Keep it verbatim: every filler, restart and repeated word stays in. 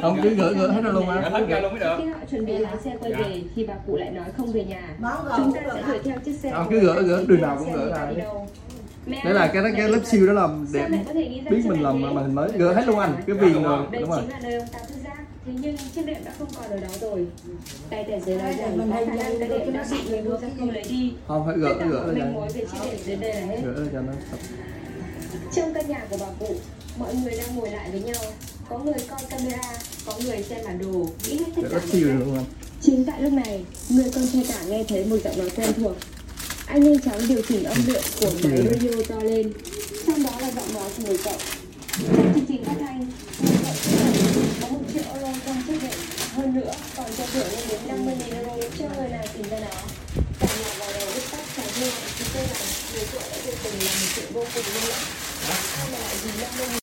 Không, cứ gửi gửi hết ra luôn á. Hết ra luôn mới được. Khi họ chuẩn bị lái xe quay về thì bà cụ lại nói không về nhà. Chúng ta sẽ đuổi theo chiếc xe. Không, cứ gửi gửi đường nào cũng gửi lại. Đấy là cái cái lớp siêu đó làm đẹp, biết mình làm màn hình mới, gửi hết luôn anh, cái viền rồi, đúng rồi. Đây chính là nơi ông ta thức giấc. Thế nhưng chiếc đệm đã không còn ở đó rồi. Tay tài xế nói rằng có khả năng cái đệm đã bị người mua không lấy đi. Không, phải gửi gửi Mình mối về chiếc đệm đến đây là hết. Gửi cho nó. Trong căn nhà của bà cụ, mọi người đang ngồi lại với nhau. Có người coi camera, có người xem bản đồ, nghĩ hết tất cả mọi chuyện. Chính tại lúc này, người con trai cả nghe thấy một giọng nói quen thuộc. Anh nhanh chóng điều chỉnh âm lượng của máy radio to lên. Trong đó là giọng nói của người cậu. Trong chương trình phát thanh, người cậu có một triệu euro trong chiếc đệm. Hơn nữa, còn cho thưởng lên đến năm mươi nghìn euro cho người nào tìm ra nó. Cả nhà vào đầu bứt tóc trải thương, chúng tôi rằng người cậu đã vô tình là một chuyện vô cùng linh lắm. Không là lại vì năm mươi nghìn.